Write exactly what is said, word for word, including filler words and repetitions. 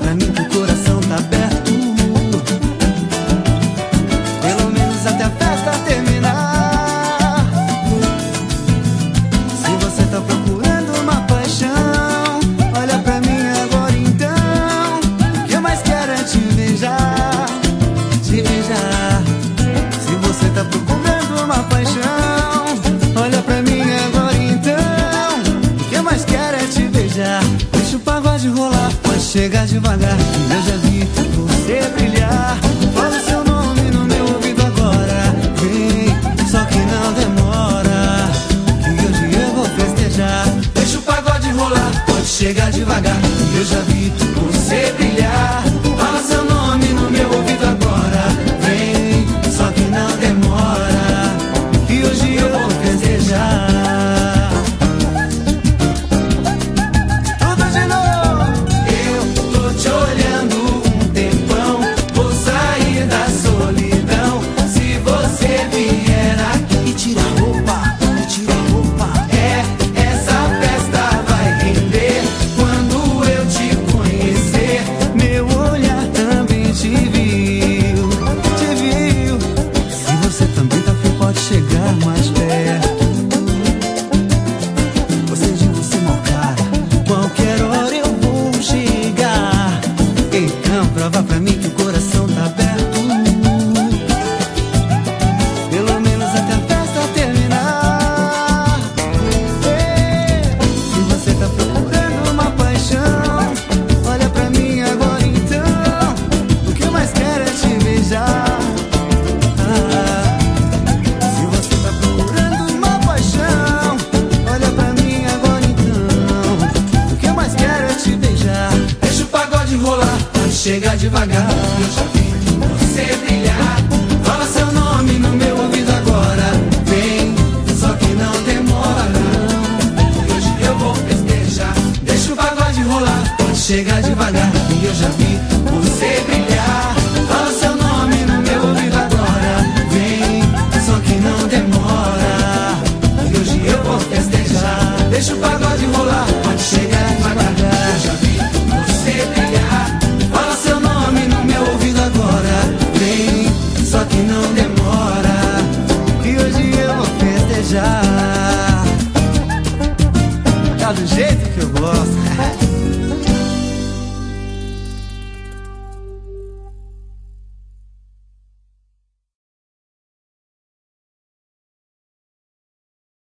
pra mim que o coração tá aberto, pelo menos até a festa terminar. Se você tá procurando uma paixão, olha pra mim agora então. O que eu mais quero é te beijar, te beijar. Se você tá procurando uma paixão, olha pra mim agora então. O que eu mais quero é te beijar. Deixa o pagode rolar, pode chegar devagar, que eu já vi você brilhar. Fala seu nome no meu ouvido agora, vem, só que não demora, que hoje eu vou festejar. Deixa o pagode rolar, pode chegar devagar, que eu já vi você brilhar. Fala seu nome no meu ouvido agora, vem, só que não demora, que hoje eu vou festejar. Chegar mais perto, você de você mal cara, qualquer hora eu vou chegar. Então prova pra mim que o coração tá aberto, pelo menos até a festa terminar. Ei, se você tá procurando uma paixão, olha pra mim agora então. O que eu mais quero é te beijar. Chega devagar, eu já vi você brilhar. Fala seu nome no meu ouvido agora, vem, só que não demora não, hoje eu vou festejar. Deixa o pagode rolar, pode chegar devagar, e eu já vi você